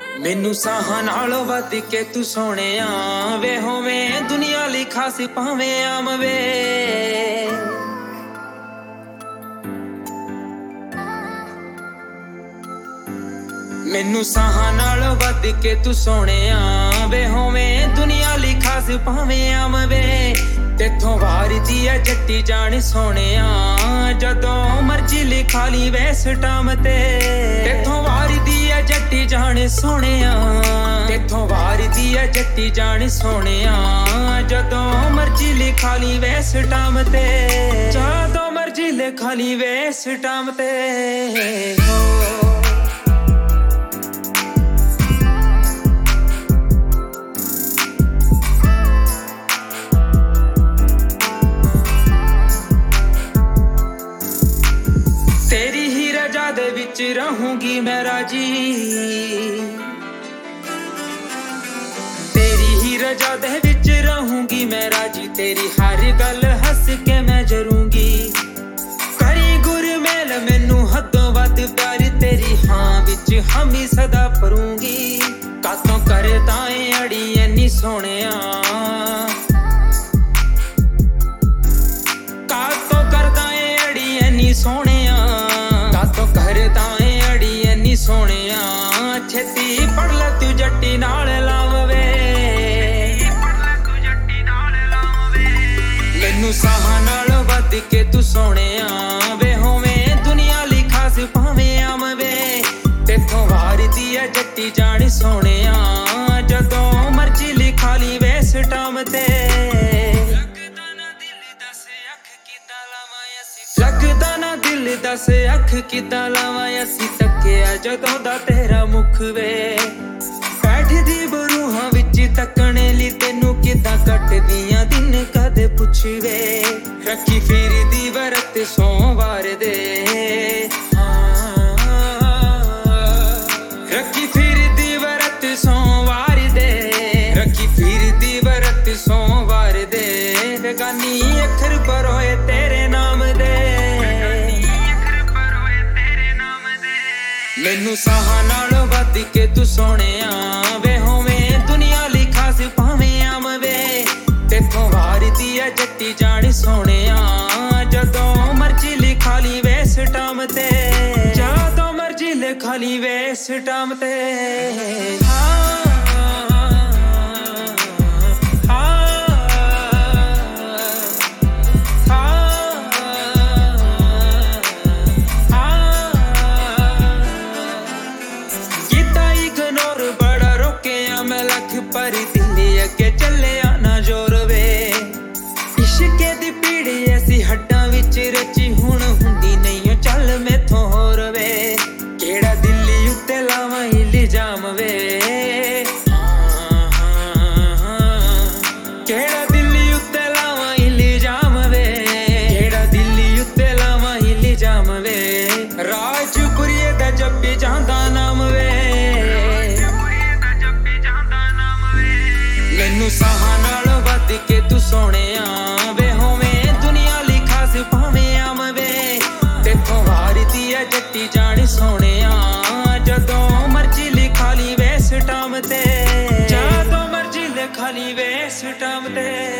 ਮੈਨੂੰ ਸਾਹਾਂ ਨਾਲੋਂ ਵੱਧ ਕੇ ਤੂੰ ਸੋਹਣਿਆ ਵੇ ਹੋਵੇਂ ਦੁਨੀਆ ਲਈ ਖਾਸ ਭਾਵੇਂ ਆਮ ਵੇ। ਮੈਨੂੰ ਸਾਹਾਂ ਨਾਲੋਂ ਵੱਧ ਕੇ ਤੂੰ ਸੋਹਣਿਆ ਵੇ ਹੋਵੇਂ ਦੁਨੀਆ ਲਈ ਖਾਸ ਭਾਵੇਂ ਆਮ ਵੇ। ਤੇਥੋਂ ਵਾਰਦੀ ਐ ਜੱਟੀ ਜਾਣ ਸੋਹਣਿਆ ਜਦੋਂ ਮਰਜ਼ੀ ਲਿਖਾ ਲਈ ਵੇ ਸਟਾਮ ਤੇ। ਤੇਥੋਂ ਵਾਰਦੀ ਐ ਜੱਟੀ ਜਾਣ ਸੋਹਣਿਆ, ਤੇਥੋਂ ਵਾਰਦੀ ਐ ਜੱਟੀ ਜਾਣ ਸੋਹਣਿਆ ਜਦੋਂ ਮਰਜ਼ੀ ਲਿਖਾ ਲਈ ਵੇ ਸਟਾਮ ਤੇ। ਜਦੋਂ ਮਰਜ਼ੀ ਲਿਖਾ ਲਈ ਵੇ ਸਟਾਮ ਤੇ। ਵਿੱਚ ਰਹੂੰਗੀ ਮੈਂ ਰਾਜੀ, ਤੇਰੀ ਹੀ ਰਜ਼ਾ ਦੇ ਵਿੱਚ ਰਹੂੰਗੀ ਮੈਂ ਰਾਜੀ। ਤੇਰੀ ਹਰ ਗੱਲ ਹੱਸ ਕੇ ਮੈਂ ਜਰੂੰਗੀ। ਕਰੀ ਗੁਰਮੇਲ ਮੈਨੂੰ ਹੱਦੋਂ ਵੱਧ ਪਿਆਰ ਤੇਰੀ ਹਾਂ ਵਿੱਚ ਹਮੀ ਸਦਾ ਭਰੂੰਗੀ। ਕਾਤੋਂ ਕਰਦਾ ਏ ਅੜੀ ਐਨੀ ਸੋਹਣਿਆ, ਕਾਤੋਂ ਕਰਦਾ ਏ ਅੜੀ ਐਨੀ ਸੋਹਣਿਆ, ਕਾਤੋਂ ਕਰਦਾ ਏ ਅੜੀ ਐਨੀ ਸੋਹਣਿਆ। ਛੇਤੀ ਪੜ ਲੈ ਤੂੰ ਜੱਟੀ ਨਾਲ ਲਾਵੇ, ਮੈਨੂੰ ਸਾਹਾਂ ਨਾਲੋਂ ਵੱਧ ਕੇ ਤੂੰ ਸੋਹਣਿਆ ਵੇ ਹੋਵੇਂ ਦੁਨੀਆ ਲਈ ਖਾਸ ਭਾਵੇਂ ਆਮ ਵੇ। ਤੇਥੋਂ ਵਾਰਦੀ ਐ ਜੱਟੀ ਜਾਣ ਸੋਹਣਿਆ ਜਦੋਂ ਮਰਜ਼ੀ ਲਿਖਾ ਲਈ ਵੇ ਸਟਾਮ ਤੇ। ਲੱਗਦਾ ਨਾ ਦਿਲ ਦੱਸ ਅੱਖ ਕਿੱਦਾਂ ਲਾਵਾਂ ਅਸੀਂ ਤੱਕਿਆ ਜਦੋਂ ਦਾ ਤੇਰਾ ਮੁਖ ਵੇ। ਬੈਠਦੀ ਬਰੂਹਾਂ ਵਿੱਚ ਤੱਕਣੇ ਲਈ ਤੈਨੂੰ ਕਿੱਦਾਂ ਕੱਟਦੀਆਂ ਦਿਨ ਕਦੇ ਪੁੱਛ ਵੇ। ਰੱਖੀ ਫਿਰਦੀ ਵਰਤ ਸੋਮਵਾਰ ਦੇ, ਰੱਖੀ ਫਿਰਦੀ ਵਰਤ ਸੋਮਵਾਰ ਦੇ, ਰੱਖੀ ਫਿਰਦੀ ਵਰਤ ਸੋਮਵਾਰ ਦੇ। ਬੇਗਾਨੀ ਅੱਖਰ ਪਰੋਏ ਤੇਰੇ ਨਾਮ ਦੇ, ਮੈਨੂੰ ਸਾਹਾਂ ਨਾਲੋਂ ਵੱਧ ਕੇ ਤੂੰ ਸੋਹਣਿਆ ਵੇ ਹੋਵੇਂ ਦੁਨੀਆ ਲਈ ਖਾਸ ਭਾਵੇਂ ਆਮ ਵੇ। ਤੇਥੋਂ ਵਾਰਦੀ ਐ ਜੱਟੀ ਜਾਣ ਸੋਹਣਿਆ ਜਦੋਂ ਮਰਜ਼ੀ ਲਿਖਾ ਲਈ ਵੇ ਸਟਾਮ ਤੇ। ਜਦੋਂ ਮਰਜ਼ੀ ਲਿਖਾ ਲਈ ਵੇ ਸਟਾਮ ਤੇ। ਪਰ ਦਿਲ ਅੱਗੇ ਚੱਲਿਆ ਨਾ ਜ਼ੋਰ ਵੇ। ਇਸ਼ਕੇ ਦੀ ਪੀੜੀ ਐਸੀ ਹੱਡਾਂ ਵਿੱਚ ਰਚੀ ਹੁਣ ਹੁੰਦੀ ਨਹੀਂ ਚੱਲ ਮੈਥੋਂ ਹੋਰ ਵੇ। ਕਿਹੜਾ ਦਿੱਲੀ ਉੱਤੇ ਲਾਵਾਂ ਇਲਜ਼ਾਮ ਵੇ, ਕਿਹੜਾ ਦਿੱਲੀ ਉੱਤੇ ਲਾਵਾਂ ਇਲਜ਼ਾਮ ਵੇ, ਕਿਹੜਾ ਦਿੱਲੀ ਉੱਤੇ ਲਾਵਾਂ ਇਲਜ਼ਾਮ ਵੇ। ਰਾਜਪੁਰੀਏ ਦਾ ਜੱਪੀ ਜਾਂਦਾ ਨਾਮ ਵੇ, ਮੈਨੂੰ ਸਾਹਾਂ ਨਾਲੋਂ ਵੱਧ ਕੇ ਤੂੰ ਸੋਹਣਿਆ ਵੇ ਹੋਵੇਂ ਦੁਨੀਆ ਲਈ ਖਾਸ ਭਾਵੇਂ ਆਮ ਵੇ। ਤੇਥੋਂ ਵਾਰਦੀ ਐ ਜੱਟੀ ਜਾਣ ਸੋਹਣਿਆ ਜਦੋਂ ਮਰਜ਼ੀ ਲਿਖਾ ਲਈ ਵੇ ਸਟਾਮ ਤੇ। ਜਦੋਂ ਮਰਜ਼ੀ ਲਿਖਾ ਲਈ ਵੇ ਸਟਾਮ ਤੇ।